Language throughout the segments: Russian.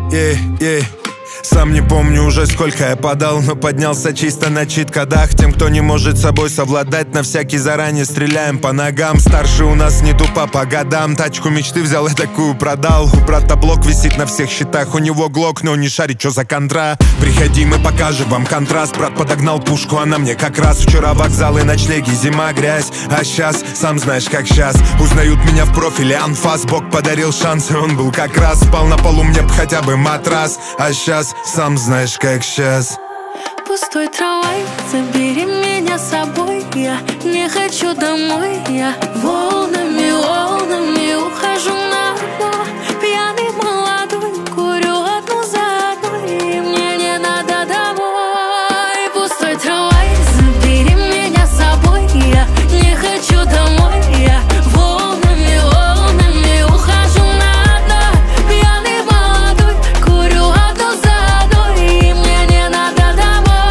Сам не помню уже, сколько я подал, но поднялся чисто на чит-кодах. Тем, кто не может с собой совладать, на всякий заранее стреляем по ногам. Старший у нас не тупо по годам. Тачку мечты взял и такую продал. У брата блок висит на всех счетах. У него глок, но не шарит, что за контра. Приходи, мы покажем вам контраст. Брат подогнал пушку, она мне как раз. Вчера вокзалы, ночлеги, зима, грязь. А сейчас, сам знаешь, как сейчас. Узнают меня в профиле анфас. Бог подарил шанс, и он был как раз. Спал на полу, мне б хотя бы матрас. А сейчас, сам знаешь, как сейчас. Пустой трамвай, забери меня с собой. Я не хочу домой. Я волнами, волнами ухожу на дно. Пьяный молодой, курю одну за одной, и мне не надо домой. Пустой трамвай, забери меня с собой. Я не хочу домой. Я волнами, волнами ухожу на дно. Пьяный молодой, курю одну за одной, и мне не надо домой.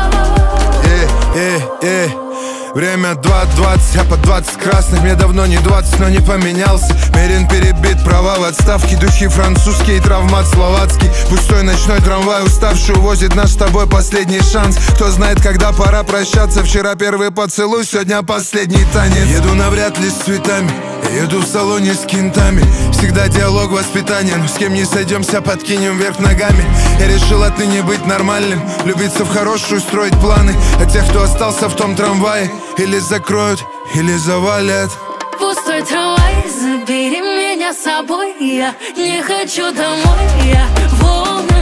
Время 2:20, я по 20 красных. Мне давно не 20, но не поменялся. Мерин перебит, права в отставке. Духи французские, травмат словацкий. Пустой ночной трамвай, уставший, увозит наш с тобой последний шанс. Кто знает, когда пора прощаться. Вчера первый поцелуй, сегодня последний танец. Еду навряд ли с цветами, еду в салоне с кентами. Всегда диалог воспитания, но с кем не сойдемся, подкинем вверх ногами. Я решил отныне быть нормальным, влюбиться в хорошую, строить планы. А тех, кто остался в том трамвае, или закроют, или завалят. Пустой трамвай, забери меня с собой. Я не хочу домой. Я волны